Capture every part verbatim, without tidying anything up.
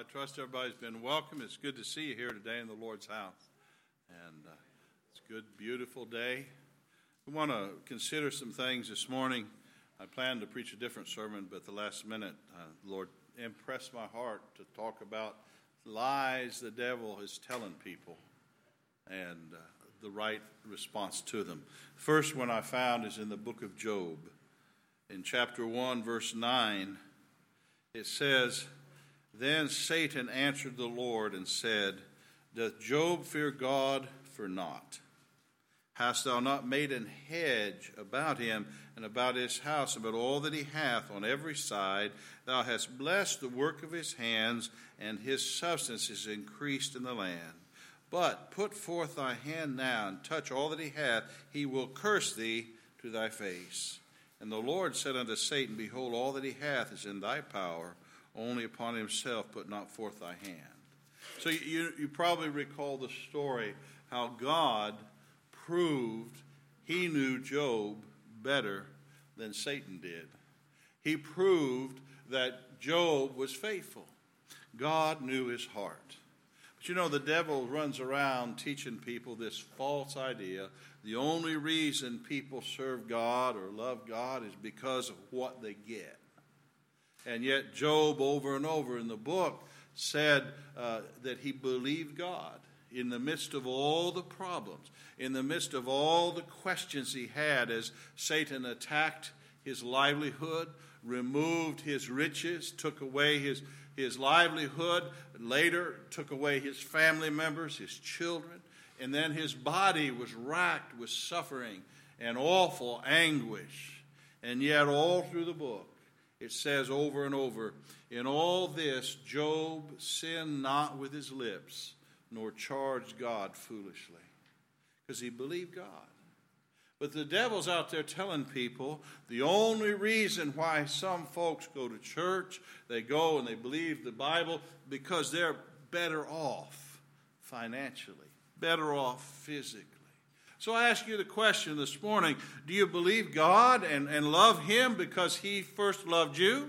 I trust everybody's been welcome. It's good to see you here today in the Lord's house. And uh, it's a good, beautiful day. We want to consider some things this morning. I planned to preach a different sermon, but at the last minute, uh, the Lord impressed my heart to talk about lies the devil is telling people and uh, the right response to them. The first one I found is in the book of Job. In chapter one, verse nine, it says, "Then Satan answered the Lord and said, Doth Job fear God for naught? Hast thou not made an hedge about him and about his house and about all that he hath on every side? Thou hast blessed the work of his hands, and his substance is increased in the land. But put forth thy hand now and touch all that he hath, he will curse thee to thy face. And the Lord said unto Satan, Behold, all that he hath is in thy power, only upon himself put not forth thy hand." So you, you probably recall the story how God proved he knew Job better than Satan did. He proved that Job was faithful. God knew his heart. But you know, the devil runs around teaching people this false idea. The only reason people serve God or love God is because of what they get. And yet Job, over and over in the book, said uh, that he believed God in the midst of all the problems, in the midst of all the questions he had as Satan attacked his livelihood, removed his riches, took away his, his livelihood, later took away his family members, his children, and then his body was racked with suffering and awful anguish. And yet all through the book, it says over and over, in all this, Job sinned not with his lips, nor charged God foolishly, because he believed God. But the devil's out there telling people the only reason why some folks go to church, they go and they believe the Bible, because they're better off financially, better off physically. So I ask you the question this morning, do you believe God and, and love him because he first loved you?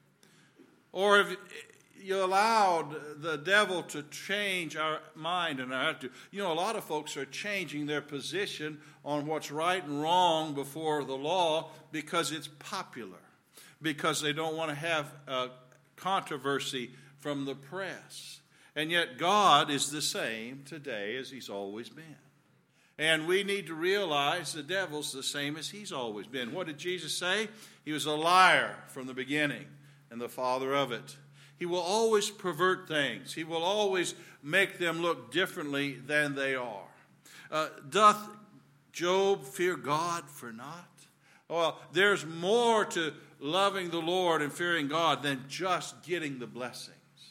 Or have you allowed the devil to change our mind and our attitude? You know, a lot of folks are changing their position on what's right and wrong before the law because it's popular, because they don't want to have a controversy from the press. And yet God is the same today as he's always been. And we need to realize the devil's the same as he's always been. What did Jesus say? He was a liar from the beginning and the father of it. He will always pervert things. He will always make them look differently than they are. Uh, doth Job fear God for naught? Well, there's more to loving the Lord and fearing God than just getting the blessings.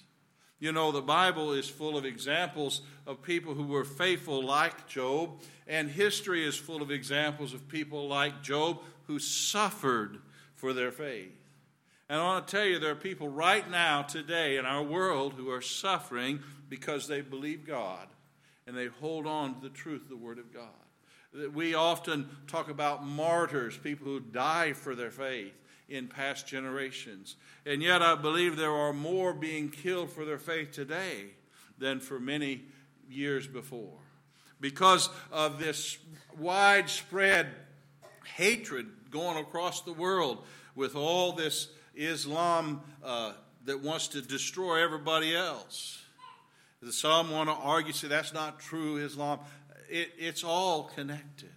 You know, the Bible is full of examples of people who were faithful like Job, and history is full of examples of people like Job who suffered for their faith. And I want to tell you, there are people right now, today, in our world who are suffering because they believe God and they hold on to the truth of the Word of God. We often talk about martyrs, people who die for their faith in past generations. And yet I believe there are more being killed for their faith today than for many years before, because of this widespread hatred going across the world with all this Islam uh, that wants to destroy everybody else. Some want to argue, say that's not true Islam. It, it's all connected.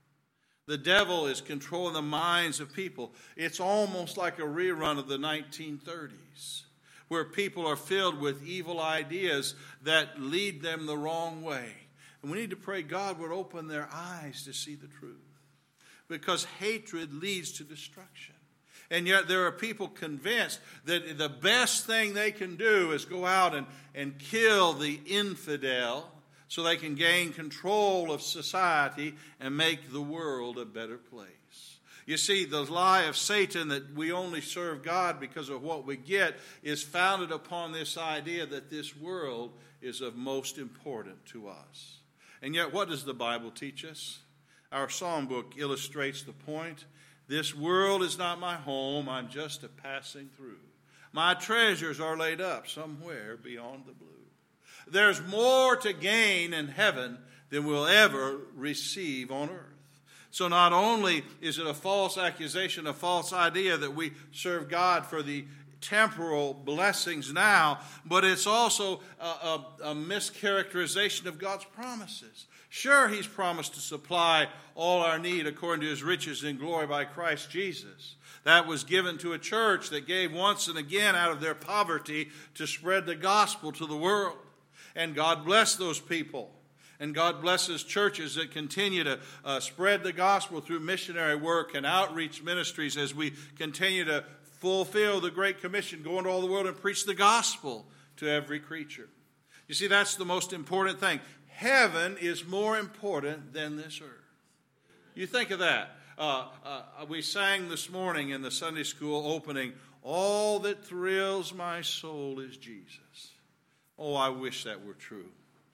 The devil is controlling the minds of people. It's almost like a rerun of the nineteen thirties, where people are filled with evil ideas that lead them the wrong way. And we need to pray God would open their eyes to see the truth, because hatred leads to destruction. And yet there are people convinced that the best thing they can do is go out and, and kill the infidel so they can gain control of society and make the world a better place. You see, the lie of Satan that we only serve God because of what we get is founded upon this idea that this world is of most importance to us. And yet, what does the Bible teach us? Our psalm book illustrates the point. This world is not my home. I'm just a passing through. My treasures are laid up somewhere beyond the blue. There's more to gain in heaven than we'll ever receive on earth. So not only is it a false accusation, a false idea that we serve God for the temporal blessings now, but it's also a, a, a mischaracterization of God's promises. Sure, He's promised to supply all our need according to His riches in glory by Christ Jesus. That was given to a church that gave once and again out of their poverty to spread the gospel to the world. And God bless those people. And God blesses churches that continue to uh, spread the gospel through missionary work and outreach ministries as we continue to fulfill the Great Commission, go into all the world and preach the gospel to every creature. You see, that's the most important thing. Heaven is more important than this earth. You think of that. Uh, uh, we sang this morning in the Sunday school opening, all that thrills my soul is Jesus. Oh, I wish that were true.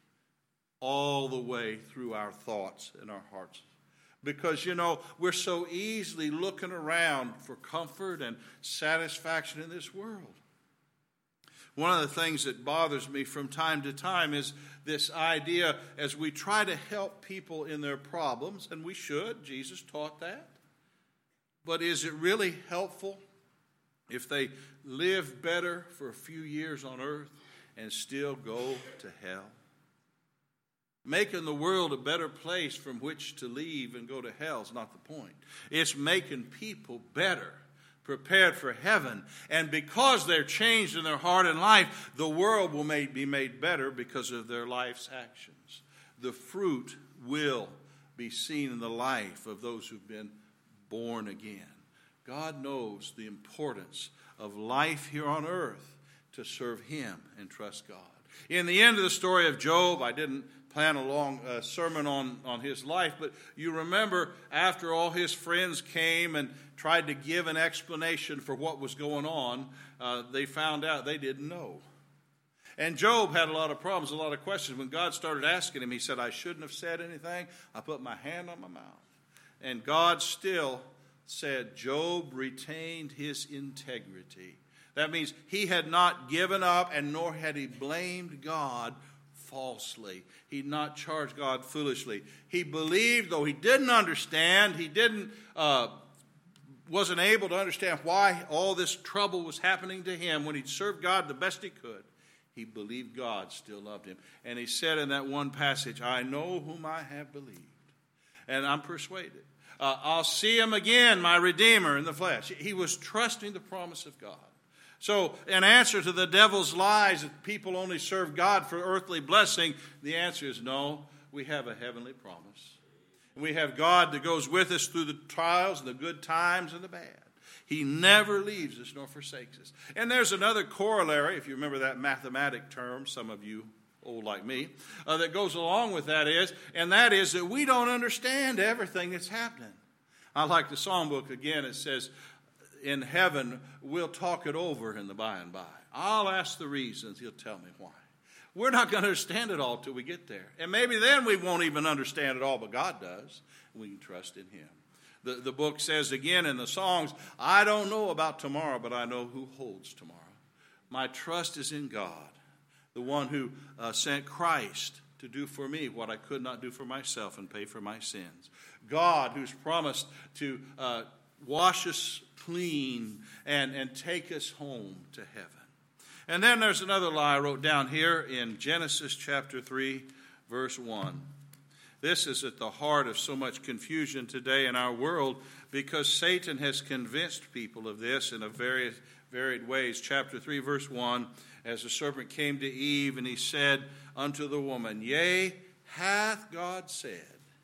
All the way through our thoughts and our hearts. Because, you know, we're so easily looking around for comfort and satisfaction in this world. One of the things that bothers me from time to time is this idea as we try to help people in their problems, and we should, Jesus taught that. But is it really helpful if they live better for a few years on earth and still go to hell? Making the world a better place from which to leave and go to hell is not the point. It's making people better, prepared for heaven. And because they're changed in their heart and life, the world will be made better because of their life's actions. The fruit will be seen in the life of those who've been born again. God knows the importance of life here on earth to serve Him and trust God. In the end of the story of Job, I didn't plan a long uh, sermon on, on his life, but you remember after all his friends came and tried to give an explanation for what was going on, uh, they found out they didn't know. And Job had a lot of problems, a lot of questions. When God started asking him, he said, I shouldn't have said anything. I put my hand on my mouth. And God still said Job retained his integrity. That means he had not given up, and nor had he blamed God falsely. He did not charge God foolishly. He believed, though he didn't understand, he didn't, uh, wasn't able to understand why all this trouble was happening to him when he'd served God the best he could. He believed God still loved him. And he said in that one passage, I know whom I have believed, and I'm persuaded. Uh, I'll see him again, my Redeemer in the flesh. He was trusting the promise of God. So, in answer to the devil's lies that people only serve God for earthly blessing, the answer is no, we have a heavenly promise. We have God that goes with us through the trials, the good times, and the bad. He never leaves us nor forsakes us. And there's another corollary, if you remember that mathematic term, some of you old like me, uh, that goes along with that is, and that is that we don't understand everything that's happening. I like the song book again. It says, in heaven, we'll talk it over in the by and by. I'll ask the reasons. He'll tell me why. We're not going to understand it all till we get there. And maybe then we won't even understand it all, but God does. We can trust in Him. The, the book says again in the songs, I don't know about tomorrow, but I know who holds tomorrow. My trust is in God, the one who uh, sent Christ to do for me what I could not do for myself and pay for my sins. God who's promised to uh, wash us clean and, and take us home to heaven. And then there's another lie I wrote down here in Genesis chapter three, verse one. This is at the heart of so much confusion today in our world because Satan has convinced people of this in a very varied ways. Chapter three, verse one, as the serpent came to Eve and he said unto the woman, Yea, hath God said?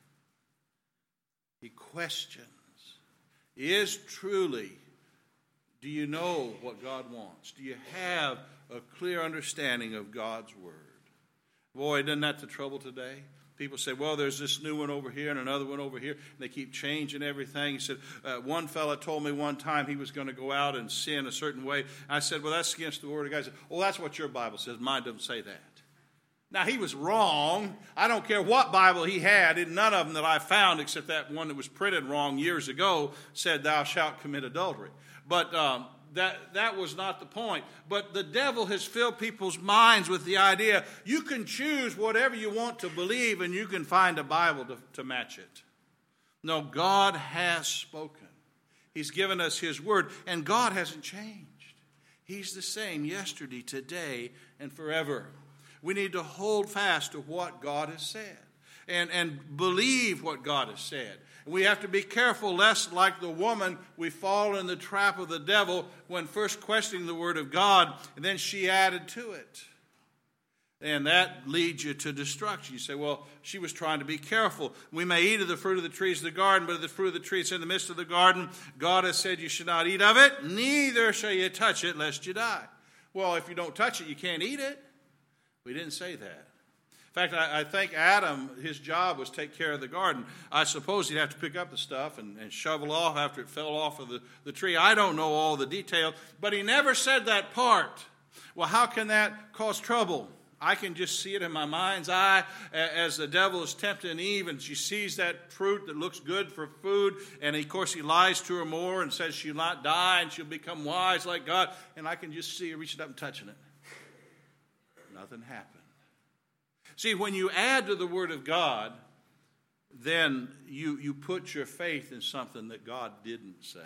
He questions. Is truly, do you know what God wants? Do you have a clear understanding of God's word? Boy, isn't that the trouble today? People say, well, there's this new one over here and another one over here. And they keep changing everything. He said, uh, one fella told me one time he was going to go out and sin a certain way. I said, well, that's against the word of God. He said, well, that's what your Bible says. Mine doesn't say that. Now, he was wrong. I don't care what Bible he had. And none of them that I found, except that one that was printed wrong years ago, said, thou shalt commit adultery. But um, that, that was not the point. But the devil has filled people's minds with the idea you can choose whatever you want to believe and you can find a Bible to, to match it. No, God has spoken. He's given us his word, and God hasn't changed. He's the same yesterday, today, and forever. We need to hold fast to what God has said and, and believe what God has said. We have to be careful lest, like the woman, we fall in the trap of the devil when first questioning the word of God, and then she added to it. And that leads you to destruction. You say, well, she was trying to be careful. We may eat of the fruit of the trees of the garden, but of the fruit of the trees in the midst of the garden, God has said you should not eat of it, neither shall you touch it, lest you die. Well, if you don't touch it, you can't eat it. We didn't say that. In fact, I, I think Adam, his job was take care of the garden. I suppose he'd have to pick up the stuff and, and shovel off after it fell off of the, the tree. I don't know all the details, but he never said that part. Well, how can that cause trouble? I can just see it in my mind's eye as the devil is tempting Eve, and she sees that fruit that looks good for food, and of course he lies to her more and says she'll not die and she'll become wise like God, and I can just see her reaching up and touching it. Nothing happened. See, when you add to the Word of God, then you, you put your faith in something that God didn't say.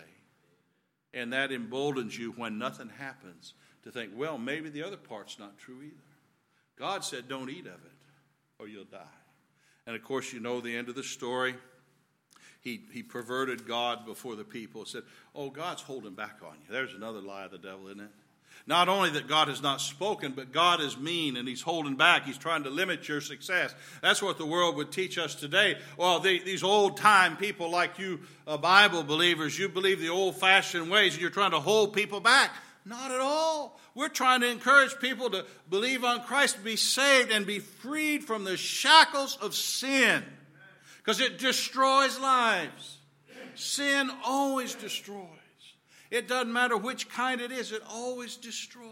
And that emboldens you when nothing happens to think, well, maybe the other part's not true either. God said, don't eat of it or you'll die. And, of course, you know the end of the story. He, he perverted God before the people. Said, oh, God's holding back on you. There's another lie of the devil, isn't it? Not only that God has not spoken, but God is mean and he's holding back. He's trying to limit your success. That's what the world would teach us today. Well, they, these old-time people like you, uh, Bible believers, you believe the old-fashioned ways and you're trying to hold people back. Not at all. We're trying to encourage people to believe on Christ, to be saved and be freed from the shackles of sin. Because it destroys lives. Sin always destroys. It doesn't matter which kind it is, it always destroys.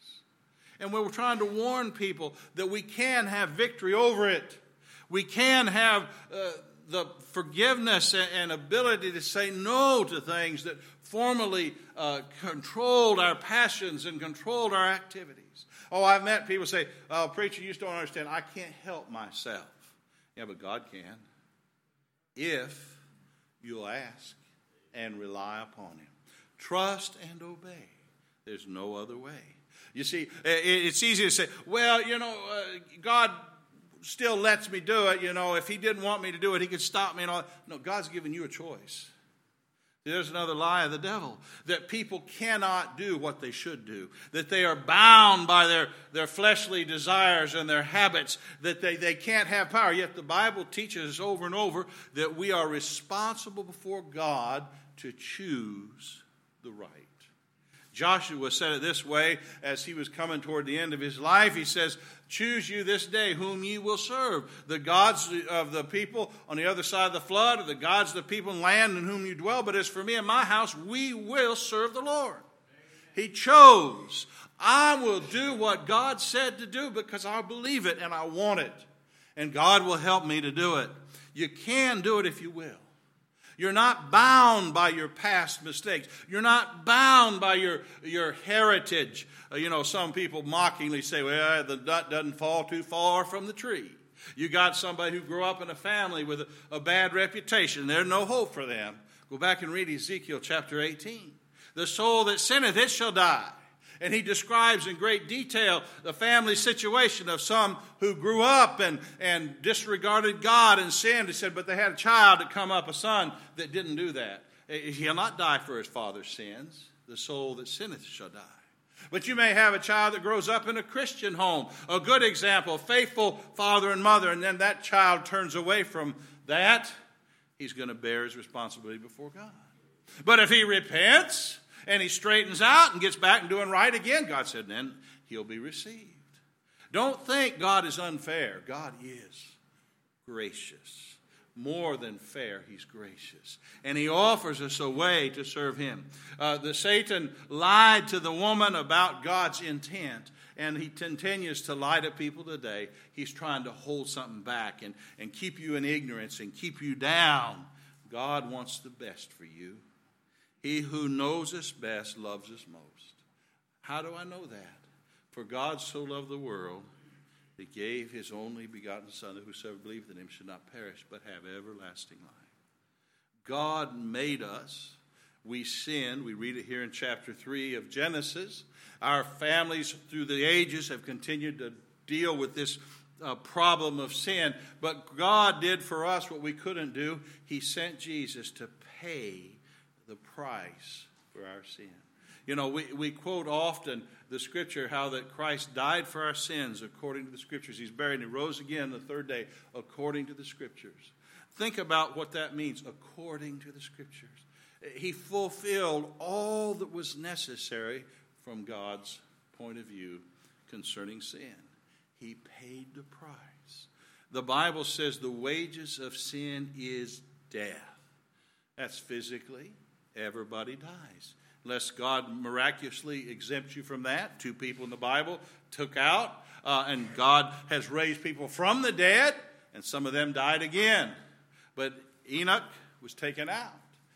And we're trying to warn people that we can have victory over it. We can have uh, the forgiveness and ability to say no to things that formerly uh, controlled our passions and controlled our activities. Oh, I've met people say, oh, preacher, you just don't understand. I can't help myself. Yeah, but God can. If you'll ask and rely upon him. Trust and obey. There's no other way. You see, it's easy to say, well, you know, uh, God still lets me do it. You know, if he didn't want me to do it, he could stop me and all. No, God's given you a choice. There's another lie of the devil, that people cannot do what they should do, that they are bound by their, their fleshly desires and their habits, that they, they can't have power. Yet the Bible teaches us over and over that we are responsible before God to choose the right. Joshua said it this way as he was coming toward the end of his life. He says, choose you this day whom ye will serve, the gods of the people on the other side of the flood, or the gods of the people in land in whom you dwell. But as for me and my house, we will serve the Lord. He chose. I will do what God said to do because I believe it and I want it. And God will help me to do it. You can do it if you will. You're not bound by your past mistakes. You're not bound by your, your heritage. Uh, you know, some people mockingly say, well, the nut doesn't fall too far from the tree. You got somebody who grew up in a family with a, a bad reputation. There's no hope for them. Go back and read Ezekiel chapter eighteen. The soul that sinneth, it shall die. And he describes in great detail the family situation of some who grew up and, and disregarded God and sinned. He said, but they had a child to come up, a son that didn't do that. He'll not die for his father's sins. The soul that sinneth shall die. But you may have a child that grows up in a Christian home, a good example, a faithful father and mother, and then that child turns away from that. He's going to bear his responsibility before God. But if he repents and he straightens out and gets back and doing right again, God said, then he'll be received. Don't think God is unfair. God is gracious. More than fair, he's gracious. And he offers us a way to serve him. Uh, the Satan lied to the woman about God's intent, and he continues to lie to people today. He's trying to hold something back and, and keep you in ignorance and keep you down. God wants the best for you. He who knows us best loves us most. How do I know that? For God so loved the world, He gave His only begotten Son, that whosoever believeth in Him should not perish, but have everlasting life. God made us. We sinned. We read it here in chapter three of Genesis. Our families through the ages have continued to deal with this uh, problem of sin. But God did for us what we couldn't do. He sent Jesus to pay the price for our sin. You know, we, we quote often the scripture how that Christ died for our sins according to the scriptures. He's buried and He rose again the third day according to the scriptures. Think about what that means, according to the scriptures. He fulfilled all that was necessary from God's point of view concerning sin. He paid the price. The Bible says the wages of sin is death. That's physically. Everybody dies. Unless God miraculously exempts you from that. Two people in the Bible took out, uh, and God has raised people from the dead, and some of them died again. But Enoch was taken out.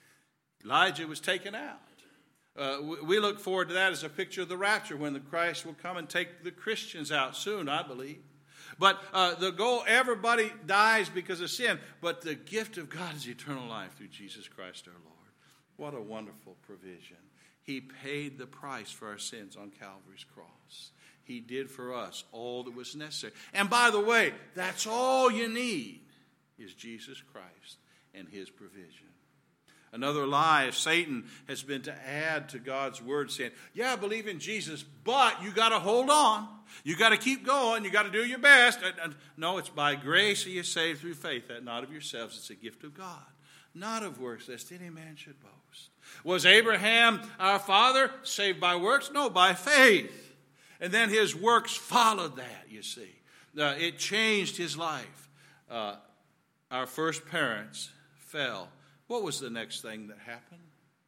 Elijah was taken out. Uh, we, we look forward to that as a picture of the rapture, when the Christ will come and take the Christians out soon, I believe. But uh, the goal, everybody dies because of sin, but the gift of God is eternal life through Jesus Christ our Lord. What a wonderful provision. He paid the price for our sins on Calvary's cross. He did for us all that was necessary. And by the way, that's all you need is Jesus Christ and His provision. Another lie of Satan has been to add to God's word, saying, yeah, I believe in Jesus, but you got to hold on. You got to keep going. You got to do your best. No, it's by grace are you saved through faith, that not of yourselves. It's a gift of God, not of works, lest any man should boast. Was Abraham, our father, saved by works? No, by faith. And then his works followed that, you see. Uh, it changed his life. Uh, our first parents fell. What was the next thing that happened?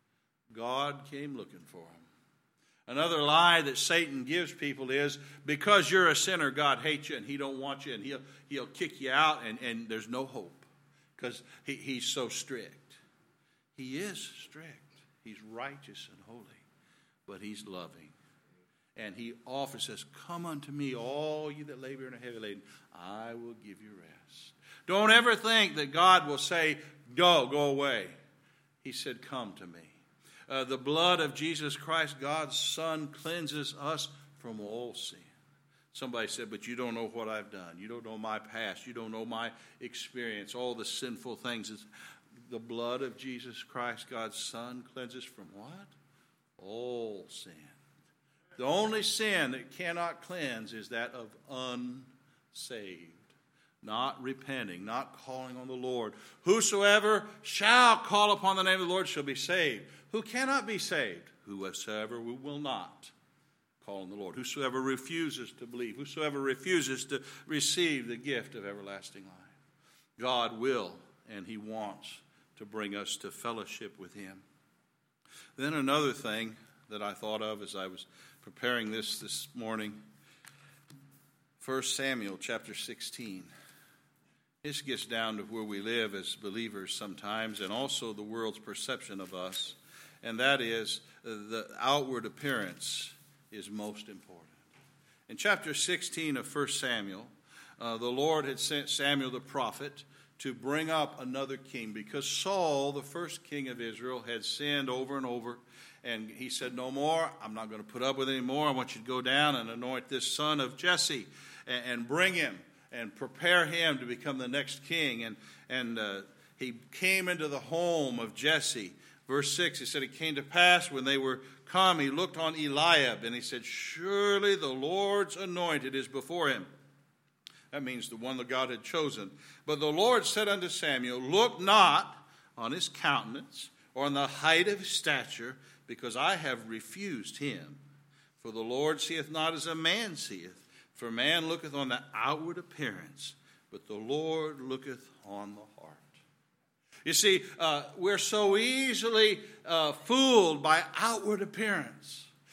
God came looking for them. Another lie that Satan gives people is, because you're a sinner, God hates you and He don't want you, and he'll, he'll kick you out, and, and there's no hope because he, He's so strict. He is strict. He's righteous and holy, but He's loving. And He offers us, come unto me, all you that labor and are heavy laden, I will give you rest. Don't ever think that God will say, go, go away. He said, come to me. Uh, the blood of Jesus Christ, God's Son, cleanses us from all sin. Somebody said, but you don't know what I've done. You don't know my past. You don't know my experience, all the sinful things. It's the blood of Jesus Christ, God's Son, cleanses from what? All sin. The only sin that cannot cleanse is that of unsaved. Not repenting, not calling on the Lord. Whosoever shall call upon the name of the Lord shall be saved. Who cannot be saved? Whosoever will not call on the Lord. Whosoever refuses to believe. Whosoever refuses to receive the gift of everlasting life. God will, and He wants to bring us to fellowship with Him. Then another thing that I thought of as I was preparing this this morning, First Samuel chapter sixteen. This gets down to where we live as believers sometimes, and also the world's perception of us, and that is uh, the outward appearance is most important. In chapter sixteen of First Samuel, uh, the Lord had sent Samuel the prophet to bring up another king, because Saul, the first king of Israel, had sinned over and over, and he said, no more, I'm not going to put up with it anymore. I want you to go down and anoint this son of Jesse and, and bring him and prepare him to become the next king. And, and uh, he came into the home of Jesse. Verse six, he said, it came to pass when they were come, he looked on Eliab, and he said, surely the Lord's anointed is before him. That means the one that God had chosen. But the Lord said unto Samuel, look not on his countenance or on the height of his stature, because I have refused him. For the Lord seeth not as a man seeth. For man looketh on the outward appearance, but the Lord looketh on the heart. You see, uh, we're so easily uh, fooled by outward appearance.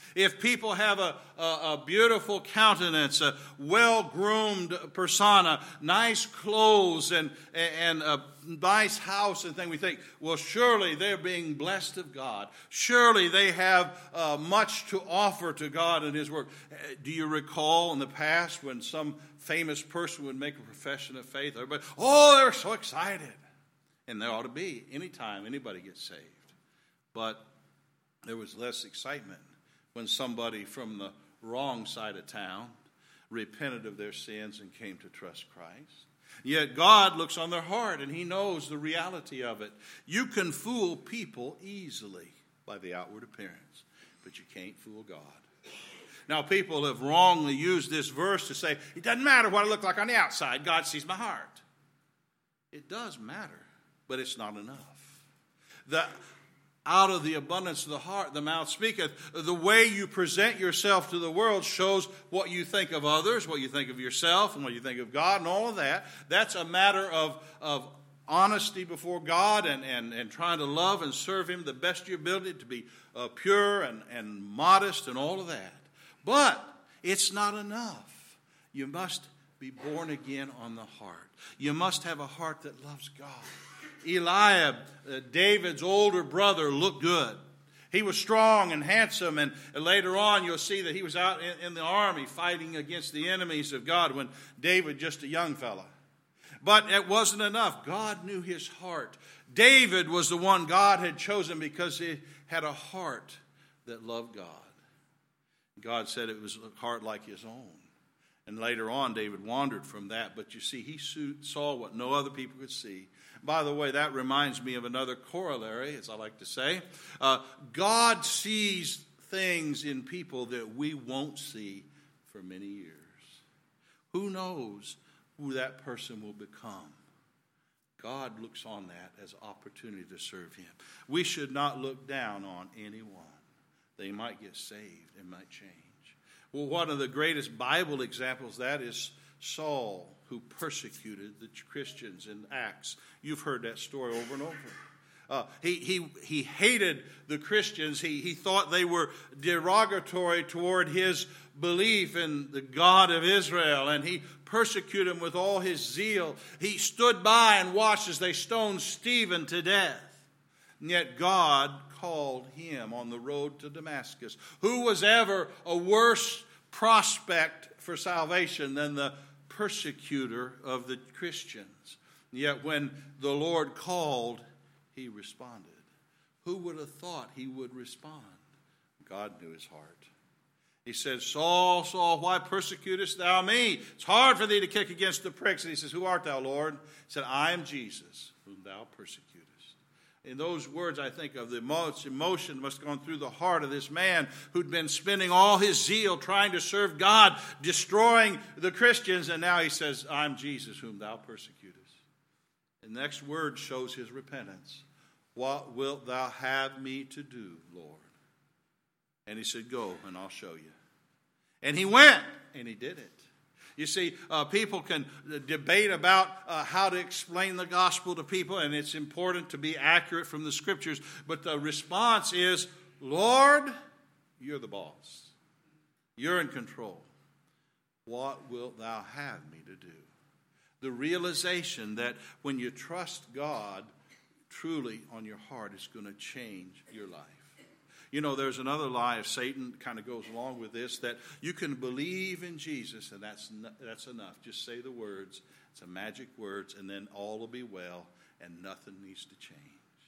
If people have a, a, a beautiful countenance, a well-groomed persona, nice clothes, and, and a nice house and thing, we think, well, surely they're being blessed of God. Surely they have uh, much to offer to God and His work. Do you recall in the past when some famous person would make a profession of faith? Everybody, oh, they're so excited. And there ought to be anytime anybody gets saved. But there was less excitement when somebody from the wrong side of town repented of their sins and came to trust Christ. Yet God looks on their heart, and He knows the reality of it. You can fool people easily by the outward appearance, but you can't fool God. Now, people have wrongly used this verse to say, it doesn't matter what I look like on the outside. God sees my heart. It does matter, but it's not enough. The Out of the abundance of the heart, the mouth speaketh. The way you present yourself to the world shows what you think of others, what you think of yourself, and what you think of God, and all of that. That's a matter of, of honesty before God and, and, and trying to love and serve Him the best of your ability, to be uh, pure and, and modest and all of that. But it's not enough. You must be born again on the heart. You must have a heart that loves God. Eliab, uh, David's older brother, looked good. He was strong and handsome, and, and later on you'll see that he was out in, in the army fighting against the enemies of God when David, just a young fella. But it wasn't enough. God knew his heart. David was the one God had chosen because he had a heart that loved God. God said it was a heart like his own. And later on, David wandered from that. But you see, he saw what no other people could see. By the way, that reminds me of another corollary, as I like to say. Uh, God sees things in people that we won't see for many years. Who knows who that person will become? God looks on that as opportunity to serve Him. We should not look down on anyone. They might get saved and might change. Well, one of the greatest Bible examples of that is Saul, who persecuted the Christians in Acts. You've heard that story over and over. Uh, he, he, he hated the Christians. He, he thought they were derogatory toward his belief in the God of Israel, and he persecuted them with all his zeal. He stood by and watched as they stoned Stephen to death. And yet God called him on the road to Damascus. Who was ever a worse prospect for salvation than the persecutor of the Christians? Yet when the Lord called, he responded. Who would have thought he would respond? God knew his heart. He said, Saul, Saul, why persecutest thou me? It's hard for thee to kick against the pricks. And he says, who art thou, Lord? He said, I am Jesus, whom thou persecutest. In those words, I think of the most emotion must have gone through the heart of this man who'd been spending all his zeal trying to serve God, destroying the Christians, and now he says, I'm Jesus whom thou persecutest. The next word shows his repentance. What wilt thou have me to do, Lord? And he said, go, and I'll show you. And he went, and he did it. You see, uh, people can debate about uh, how to explain the gospel to people, and it's important to be accurate from the scriptures. But the response is, Lord, you're the boss. You're in control. What wilt thou have me to do? The realization that when you trust God truly on your heart, it's going to change your life. You know, there's another lie of Satan that kind of goes along with this, that you can believe in Jesus, and that's that's enough. Just say the words. It's a magic words, and then all will be well, and nothing needs to change.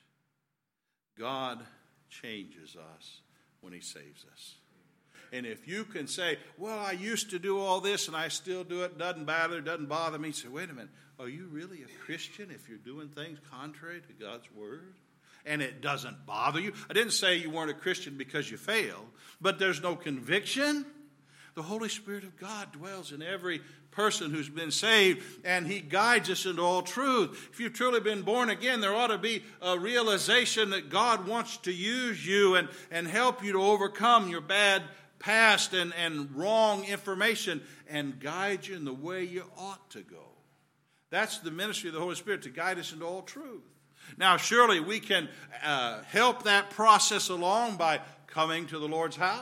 God changes us when He saves us. And if you can say, well, I used to do all this, and I still do it, doesn't bother, doesn't bother me, say, wait a minute, are you really a Christian if you're doing things contrary to God's word? And it doesn't bother you. I didn't say you weren't a Christian because you failed, but there's no conviction. The Holy Spirit of God dwells in every person who's been saved, and He guides us into all truth. If you've truly been born again, there ought to be a realization that God wants to use you and, and help you to overcome your bad past and, and wrong information and guide you in the way you ought to go. That's the ministry of the Holy Spirit, to guide us into all truth. Now, surely we can uh, help that process along by coming to the Lord's house.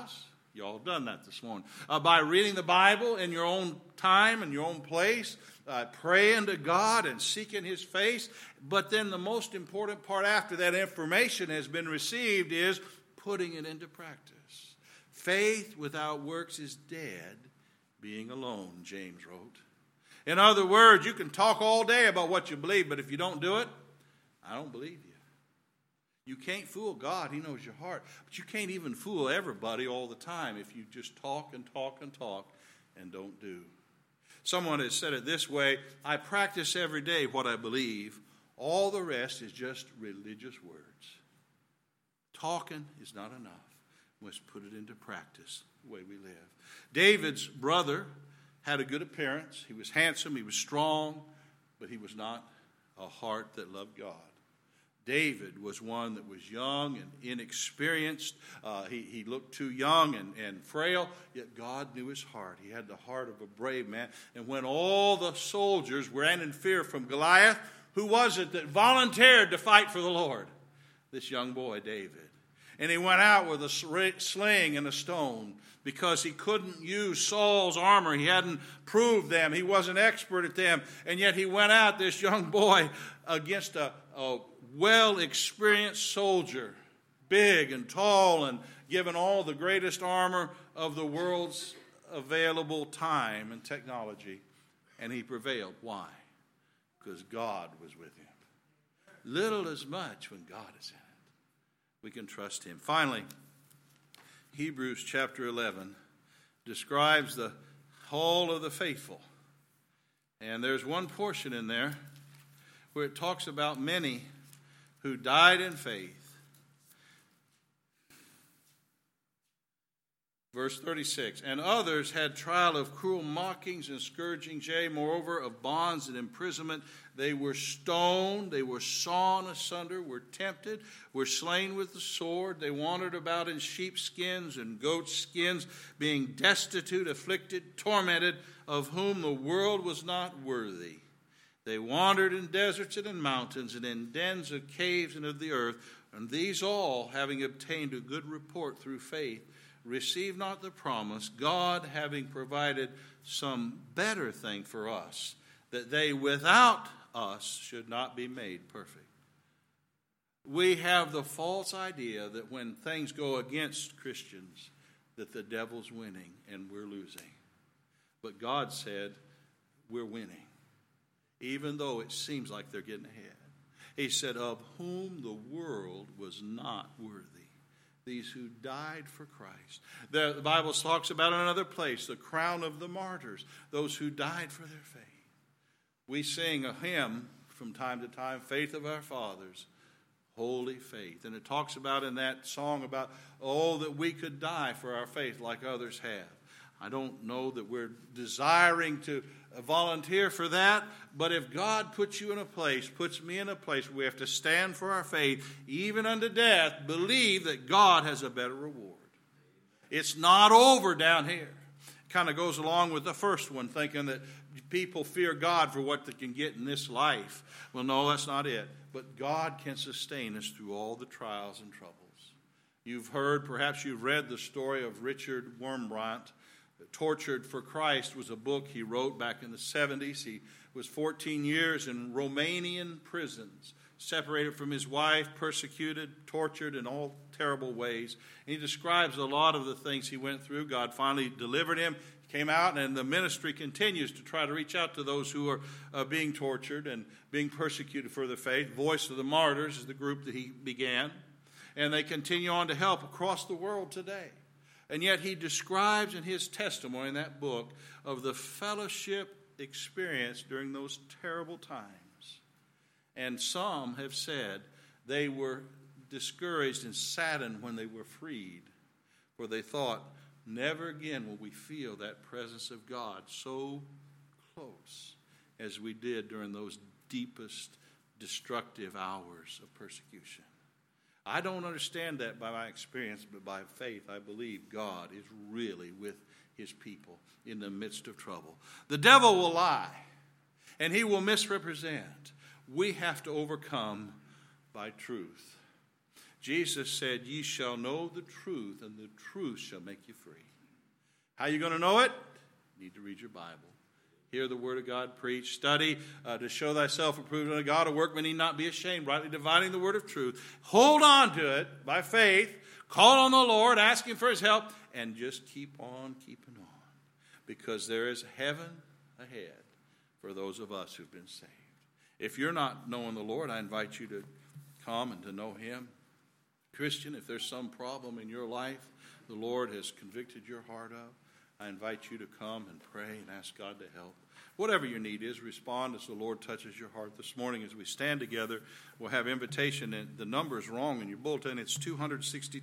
You all have done that this morning. Uh, by reading the Bible in your own time and your own place, uh, praying to God and seeking His face. But then the most important part after that information has been received is putting it into practice. Faith without works is dead, being alone, James wrote. In other words, you can talk all day about what you believe, but if you don't do it, I don't believe you. You can't fool God. He knows your heart. But you can't even fool everybody all the time if you just talk and talk and talk and don't do. Someone has said it this way: I practice every day what I believe. All the rest is just religious words. Talking is not enough. We must put it into practice the way we live. David's brother had a good appearance. He was handsome. He was strong. But he was not a heart that loved God. David was one that was young and inexperienced. Uh, he, he looked too young and, and frail, yet God knew his heart. He had the heart of a brave man. And when all the soldiers ran in fear from Goliath, who was it that volunteered to fight for the Lord? This young boy, David. And he went out with a sling and a stone because he couldn't use Saul's armor. He hadn't proved them. He wasn't expert at them. And yet he went out, this young boy, against a, a well-experienced soldier, big and tall and given all the greatest armor of the world's available time and technology. And he prevailed. Why? Because God was with him. Little as much when God is in it. We can trust him. Finally, Hebrews chapter eleven describes the hall of the faithful. And there's one portion in there where it talks about many who died in faith. Verse thirty-six, and others had trial of cruel mockings and scourgings, yea, moreover, of bonds and imprisonment. They were stoned, they were sawn asunder, were tempted, were slain with the sword. They wandered about in sheepskins and goatskins, being destitute, afflicted, tormented, of whom the world was not worthy. They wandered in deserts and in mountains and in dens of caves and of the earth. And these all, having obtained a good report through faith, receive not the promise, God having provided some better thing for us, that they without us should not be made perfect. We have the false idea that when things go against Christians, that the devil's winning and we're losing. But God said we're winning, even though it seems like they're getting ahead. He said, of whom the world was not worthy. These who died for Christ. The, the Bible talks about in another place, the crown of the martyrs, those who died for their faith. We sing a hymn from time to time, Faith of Our Fathers, Holy Faith. And it talks about in that song about, oh, that we could die for our faith like others have. I don't know that we're desiring to volunteer for that, but if God puts you in a place, puts me in a place where we have to stand for our faith, even unto death, believe that God has a better reward. It's not over down here. It kind of goes along with the first one, thinking that people fear God for what they can get in this life. Well, no, that's not it. But God can sustain us through all the trials and troubles. You've heard, perhaps you've read the story of Richard Wurmbrand. Tortured for Christ was a book he wrote back in the seventies. He was fourteen years in Romanian prisons, separated from his wife, persecuted, tortured in all terrible ways. And he describes a lot of the things he went through. God finally delivered him, came out, and the ministry continues to try to reach out to those who are uh, being tortured and being persecuted for their faith. Voice of the Martyrs is the group that he began. And they continue on to help across the world today. And yet he describes in his testimony in that book of the fellowship experience during those terrible times. And some have said they were discouraged and saddened when they were freed, for they thought, never again will we feel that presence of God so close as we did during those deepest destructive hours of persecution. I don't understand that by my experience, but by faith, I believe God is really with his people in the midst of trouble. The devil will lie, and he will misrepresent. We have to overcome by truth. Jesus said, ye shall know the truth, and the truth shall make you free. How are you going to know it? You need to read your Bible. Hear the word of God preached. Study uh, to show thyself approved unto God. A workman need not be ashamed, rightly dividing the word of truth. Hold on to it by faith. Call on the Lord, ask him for his help, and just keep on keeping on. Because there is heaven ahead for those of us who've been saved. If you're not knowing the Lord, I invite you to come and to know him. Christian, if there's some problem in your life the Lord has convicted your heart of, I invite you to come and pray and ask God to help. Whatever your need is, respond as the Lord touches your heart. This morning as we stand together, we'll have invitation. And the number is wrong in your bulletin. It's two hundred sixty.